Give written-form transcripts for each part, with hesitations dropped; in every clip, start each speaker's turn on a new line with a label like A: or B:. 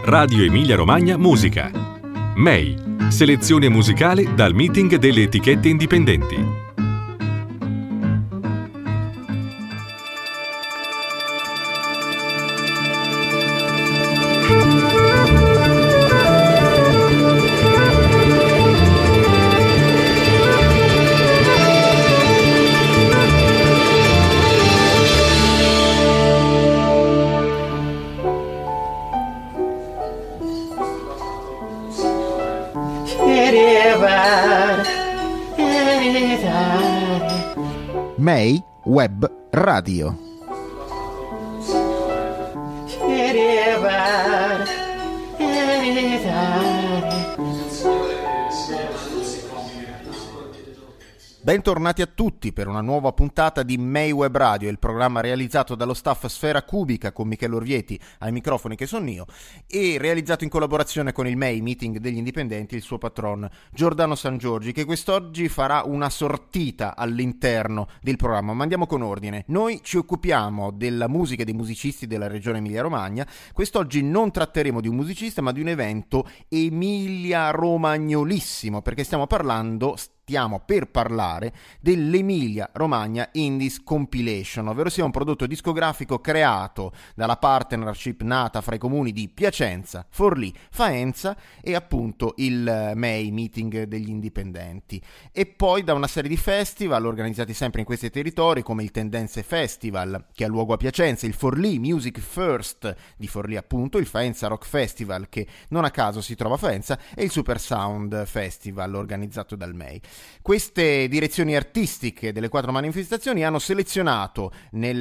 A: Radio Emilia Romagna Musica. MEI, selezione musicale dal meeting delle etichette indipendenti.
B: MEI Web Radio. Bentornati a tutti per una nuova puntata di MEI Web Radio, il programma realizzato dallo staff Sfera Cubica con Michele Orvieti ai microfoni, che sono io, e realizzato in collaborazione con il MEI Meeting degli Indipendenti, il suo patron Giordano Sangiorgi, che quest'oggi farà una sortita all'interno del programma. Ma andiamo con ordine. Noi ci occupiamo della musica e dei musicisti della regione Emilia Romagna. Quest'oggi non tratteremo di un musicista ma di un evento emilia-romagnolissimo, perché stiamo per parlare dell'Emilia Romagna Indies Compilation, ovvero sia un prodotto discografico creato dalla partnership nata fra i comuni di Piacenza, Forlì, Faenza e appunto il MEI Meeting degli Indipendenti, e poi da una serie di festival organizzati sempre in questi territori, come il Tendenze Festival che ha luogo a Piacenza, il Forlì Music First di Forlì appunto, il Faenza Rock Festival che non a caso si trova a Faenza e il Super Sound Festival organizzato dal MEI. Queste direzioni artistiche delle 4 manifestazioni hanno selezionato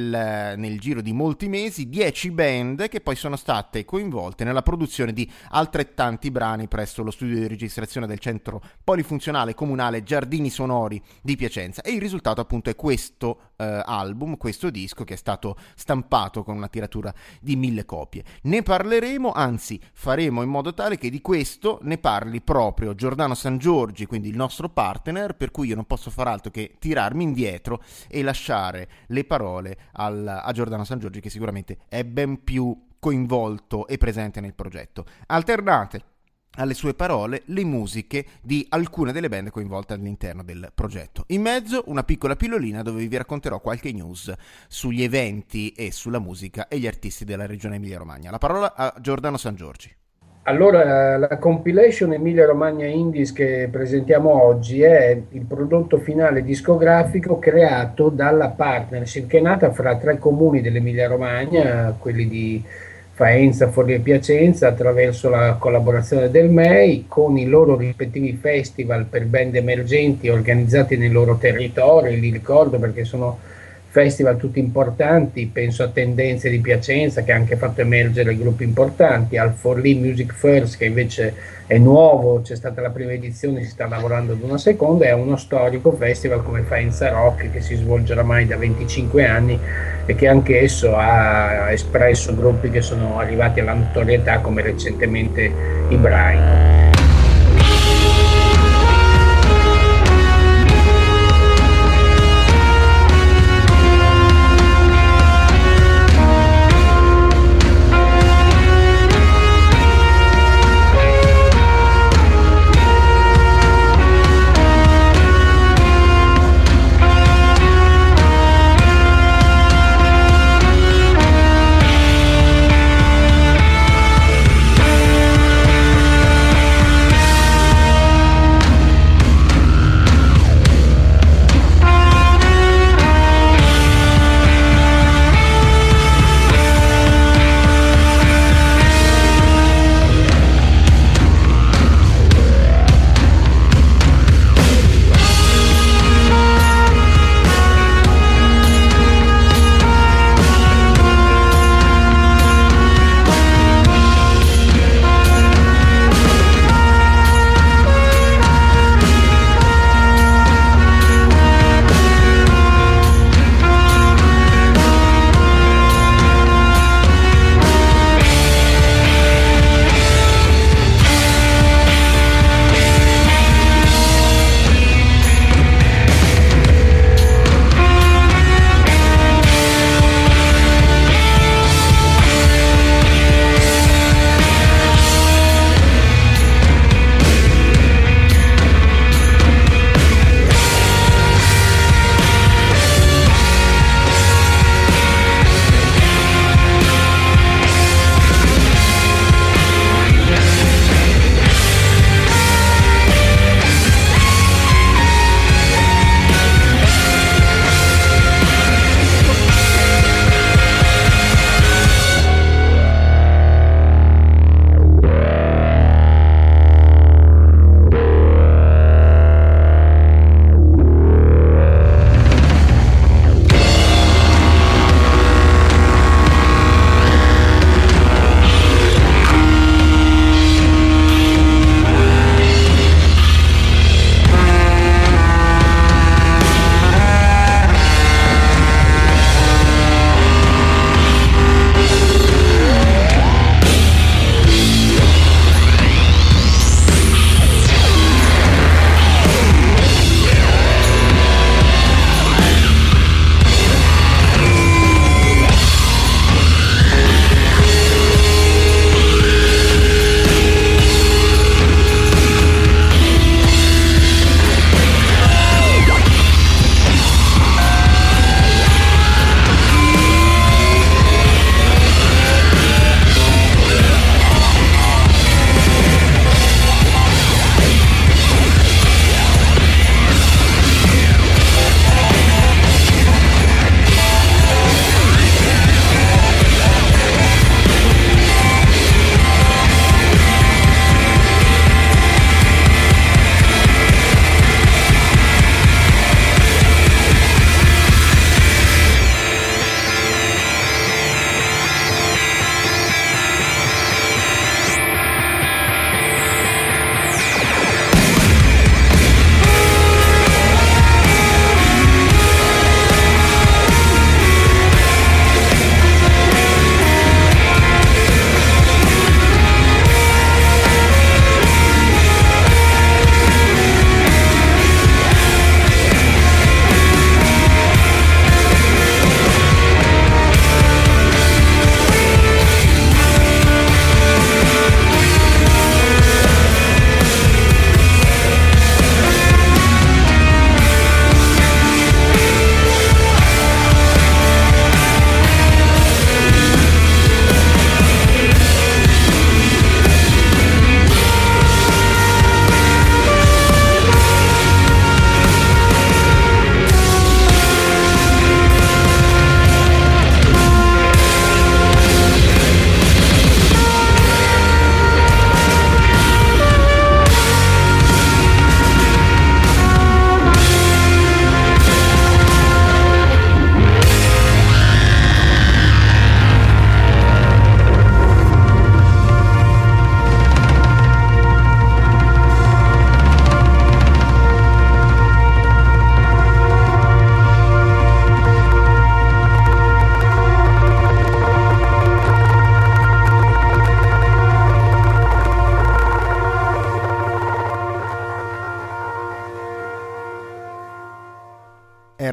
B: nel giro di molti mesi 10 band che poi sono state coinvolte nella produzione di altrettanti brani presso lo studio di registrazione del Centro Polifunzionale Comunale Giardini Sonori di Piacenza, e il risultato appunto è questo album, questo disco che è stato stampato con una tiratura di 1000 copie. Ne parleremo, anzi faremo in modo tale che di questo ne parli proprio Giordano Sangiorgi, quindi il nostro partner, per cui io non posso far altro che tirarmi indietro e lasciare le parole a Giordano Sangiorgi, che sicuramente è ben più coinvolto e presente nel progetto. Alternate alle sue parole le musiche di alcune delle band coinvolte all'interno del progetto. In mezzo una piccola pillolina dove vi racconterò qualche news sugli eventi e sulla musica e gli artisti della regione Emilia Romagna. La parola a Giordano Sangiorgi.
C: Allora, la compilation Emilia Romagna Indies che presentiamo oggi è il prodotto finale discografico creato dalla partnership che è nata fra 3 comuni dell'Emilia Romagna, quelli di Faenza, Forlì e Piacenza, attraverso la collaborazione del MEI con i loro rispettivi festival per band emergenti organizzati nei loro territori. Li ricordo perché sono festival tutti importanti, penso a Tendenze di Piacenza che ha anche fatto emergere gruppi importanti, al Forlì Music First che invece è nuovo, c'è stata la prima edizione, si sta lavorando ad una seconda, e a uno storico festival come Faenza Rock che si svolge oramai da 25 anni e che anche esso ha espresso gruppi che sono arrivati alla notorietà, come recentemente i Braino.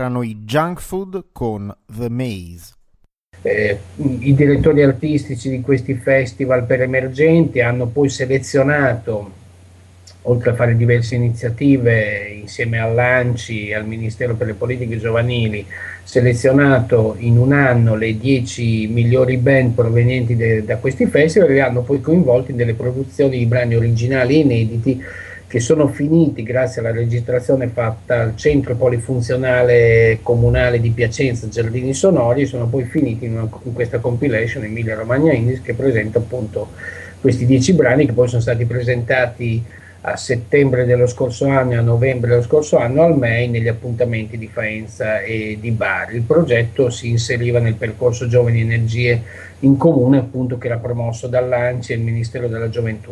B: erano i Junk Food con The Maze.
C: I direttori artistici di questi festival per emergenti hanno poi selezionato, oltre a fare diverse iniziative insieme all'ANCI e al Ministero per le Politiche Giovanili, selezionato in un anno le 10 migliori band provenienti da questi festival, e li hanno poi coinvolti nelle produzioni di brani originali e inediti che sono finiti, grazie alla registrazione fatta al Centro Polifunzionale Comunale di Piacenza Giardini Sonori, sono poi finiti in questa compilation Emilia Romagna Indies, che presenta appunto questi 10 brani che poi sono stati presentati a settembre dello scorso anno e a novembre dello scorso anno al MEI negli appuntamenti di Faenza e di Bari. Il progetto si inseriva nel percorso Giovani Energie in Comune, appunto, che era promosso dall'ANCI e il Ministero della Gioventù.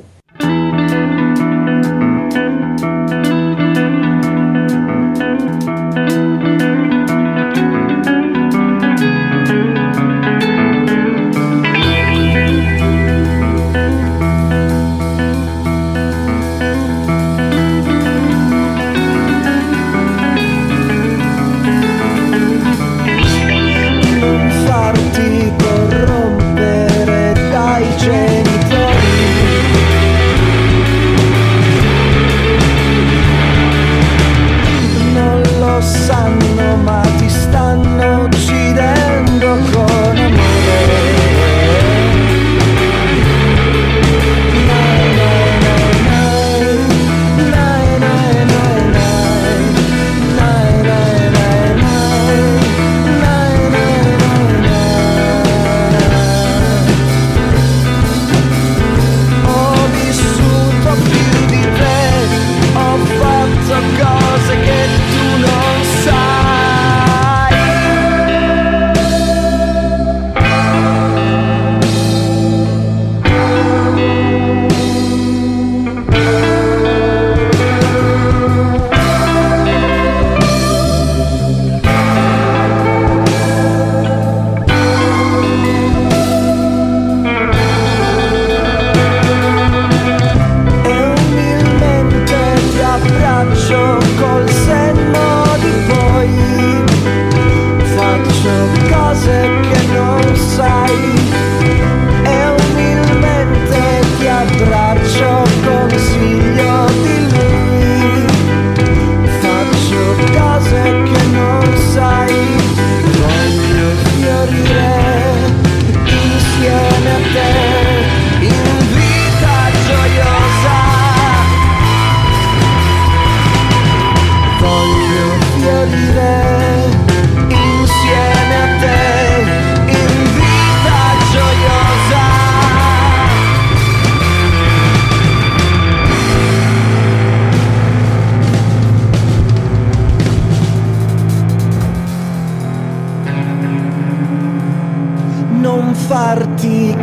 D: farti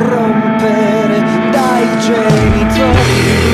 D: corrompere dai genitori.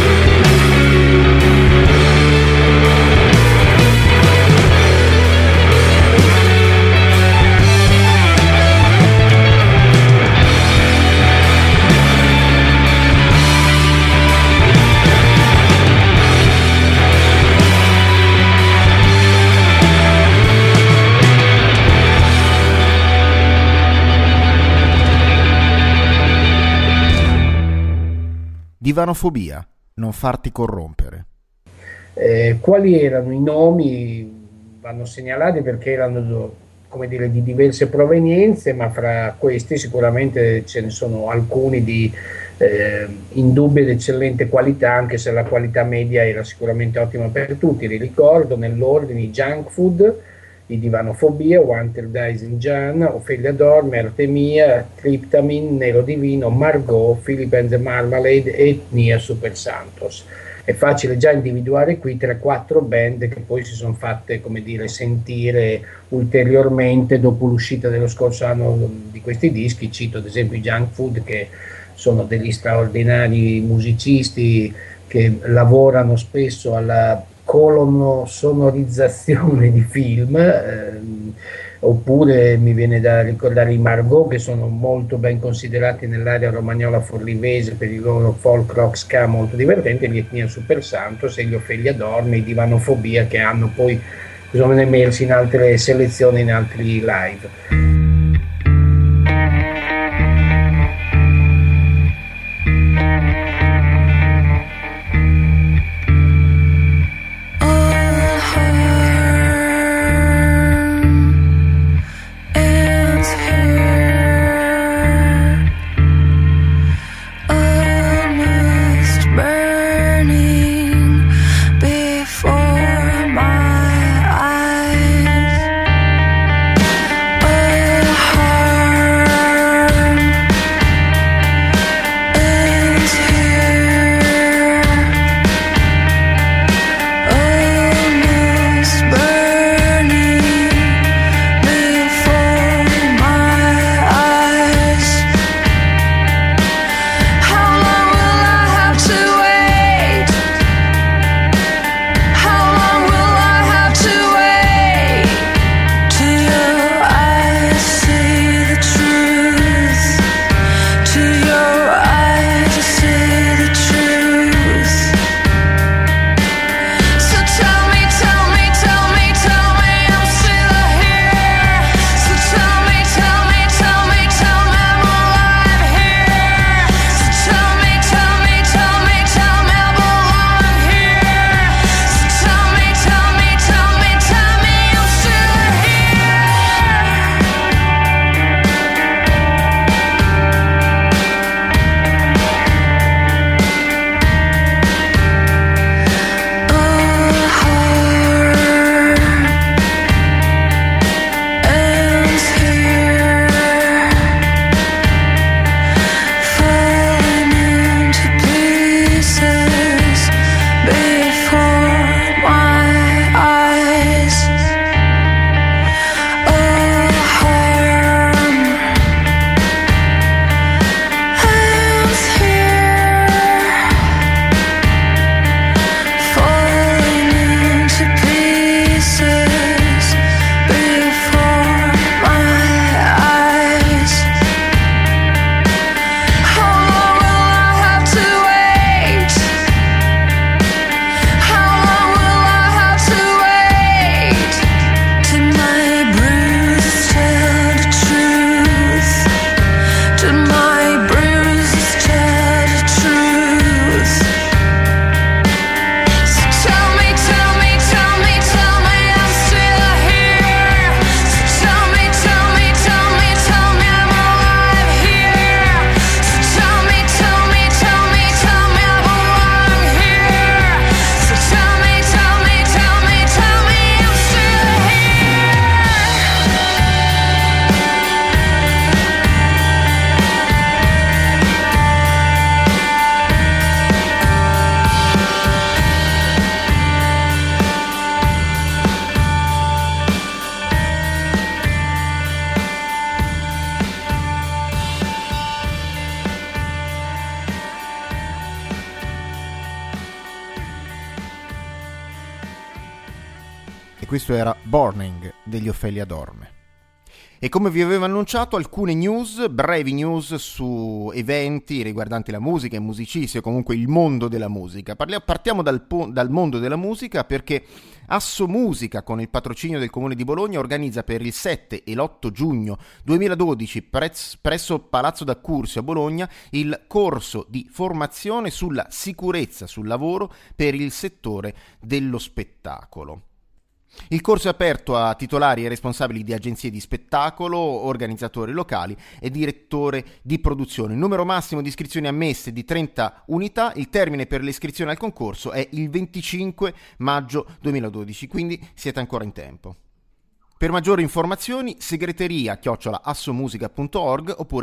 B: Divanofobia, non farti corrompere.
C: Quali erano i nomi? Vanno segnalati perché erano, come dire, di diverse provenienze, ma fra questi sicuramente ce ne sono alcuni di indubbia ed eccellente qualità, anche se la qualità media era sicuramente ottima per tutti. Li ricordo nell'ordine: i Junk Food, i Divanofobia, Wanter Daisy Gian, Ofelia Dorme, Artemia, Tryptamine, Nero Divino, Margot, Philip and the Marmalade e Etnia Super Santos. È facile già individuare qui 3-4 band che poi si sono fatte, come dire, sentire ulteriormente dopo l'uscita dello scorso anno di questi dischi. Cito ad esempio i Junk Food, che sono degli straordinari musicisti che lavorano spesso alla colonosonorizzazione di film, oppure mi viene da ricordare i Margot, che sono molto ben considerati nell'area romagnola forlivese per il loro folk rock ska molto divertente, gli Etnia Super Santos e gli Ofelia Dorme, i Divanofobia, che hanno poi sono emersi in altre selezioni, in altri live.
B: Questo era Burning degli Ophelia Dorme. E come vi avevo annunciato, alcune news, brevi news su eventi riguardanti la musica e musicisti o comunque il mondo della musica. Partiamo dal mondo della musica, perché Asso Musica, con il patrocinio del Comune di Bologna, organizza per il 7 e l'8 giugno 2012 presso Palazzo d'Accursio a Bologna il corso di formazione sulla sicurezza sul lavoro per il settore dello spettacolo. Il corso è aperto a titolari e responsabili di agenzie di spettacolo, organizzatori locali e direttore di produzione. Il numero massimo di iscrizioni ammesse è di 30 unità. Il termine per le iscrizioni al concorso è il 25 maggio 2012, quindi siete ancora in tempo. Per maggiori informazioni segreteria@assomusica.org oppure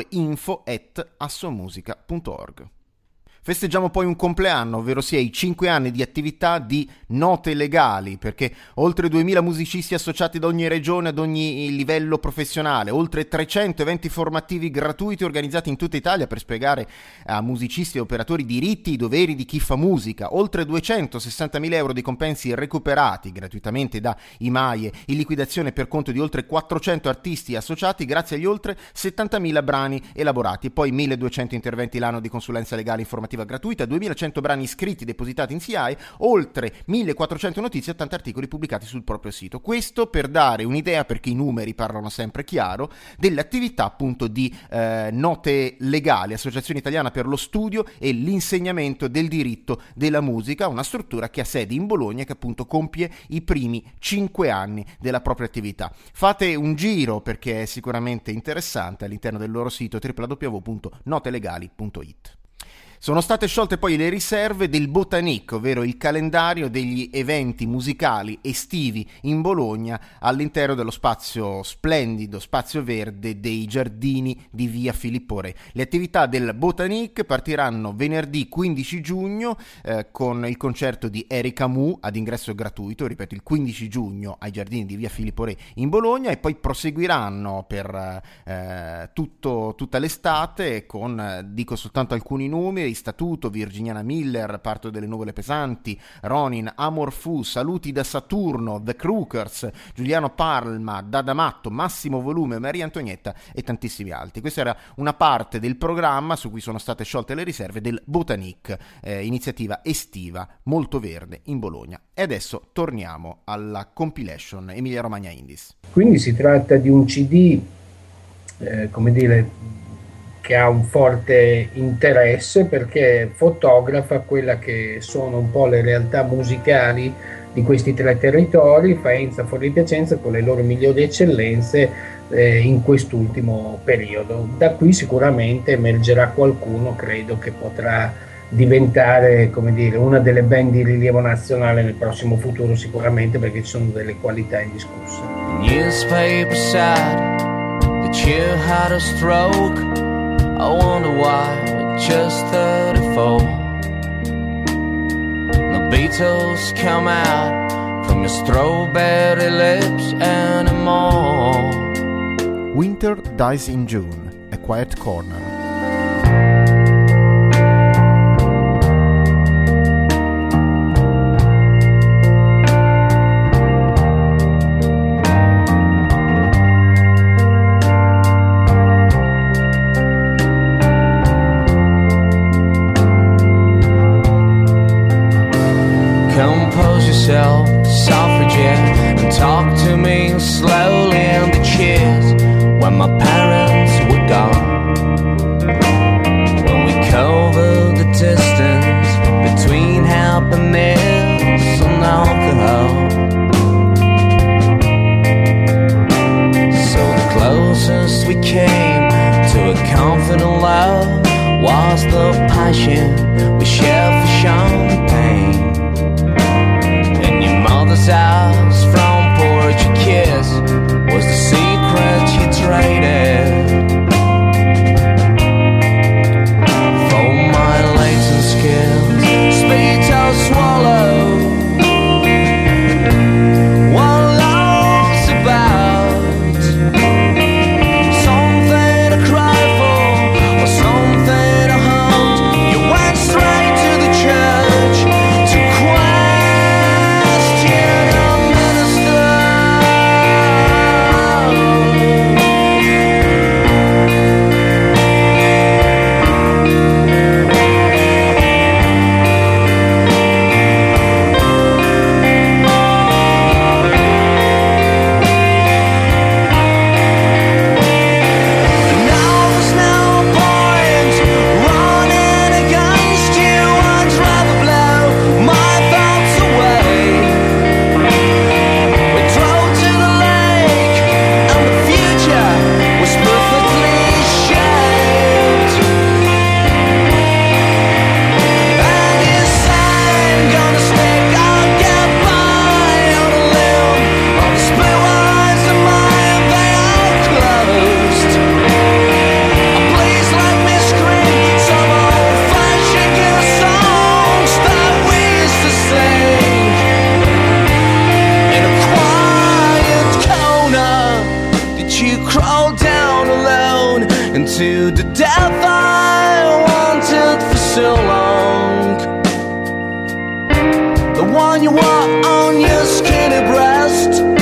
B: info@assomusica.org. Festeggiamo poi un compleanno, ovvero sia i 5 anni di attività di Note Legali, perché oltre 2000 musicisti associati da ogni regione ad ogni livello professionale, oltre 300 eventi formativi gratuiti organizzati in tutta Italia per spiegare a musicisti e operatori i diritti e i doveri di chi fa musica, oltre 260.000 euro di compensi recuperati gratuitamente da IMAIE in liquidazione per conto di oltre 400 artisti associati grazie agli oltre 70.000 brani elaborati, e poi 1.200 interventi l'anno di consulenza legale informativa informativa gratuita, 2100 brani iscritti depositati in CI, oltre 1400 notizie e 80 articoli pubblicati sul proprio sito. Questo per dare un'idea, perché i numeri parlano sempre chiaro, delle attività appunto di Note Legali, Associazione Italiana per lo Studio e l'Insegnamento del Diritto della Musica, una struttura che ha sede in Bologna e che appunto compie i primi 5 anni della propria attività. Fate un giro perché è sicuramente interessante all'interno del loro sito www.notelegali.it. Sono state sciolte poi le riserve del Botanique, ovvero il calendario degli eventi musicali estivi in Bologna all'interno dello spazio splendido, spazio verde dei giardini di via Filippo Re. Le attività del Botanique partiranno venerdì 15 giugno con il concerto di Erika Mu ad ingresso gratuito, ripeto, il 15 giugno ai giardini di via Filippo Re in Bologna, e poi proseguiranno per tutta l'estate con, dico soltanto alcuni numeri: Statuto, Virginiana Miller, Parto delle nuvole pesanti, Ronin, Amor Fu, Saluti da Saturno, The Crookers, Giuliano Palma, Dada Matto, Massimo Volume, Maria Antonietta e tantissimi altri. Questa era una parte del programma su cui sono state sciolte le riserve del Botanique, iniziativa estiva molto verde in Bologna. E adesso torniamo alla compilation Emilia Romagna Indies.
C: Quindi si tratta di un CD, come dire, che ha un forte interesse perché fotografa quella che sono un po' le realtà musicali di questi 3 territori, Faenza, Forlì Piacenza, con le loro migliori eccellenze in quest'ultimo periodo. Da qui sicuramente emergerà qualcuno, credo, che potrà diventare, come dire, una delle band di rilievo nazionale nel prossimo futuro, sicuramente, perché ci sono delle qualità indiscusse.
D: Newspaper said that you had a stroke. I wonder why at just 34 the Beatles come out from your strawberry lips anymore.
B: Winter Dies in June, A Quiet Corner.
D: Suffragette, and talk to me slowly in the chairs when my parents were gone. When we covered the distance between happiness and alcohol. So the closest we came to a confident love was the passion we shared for champagne. Mother's house, front porch, a kiss was the secret you traded for my latent skills. Speed to swallow what love's about, something to cry for or something to hold. You went straight to the church to to the death I wanted for so long. The one you wore on your skinny breast.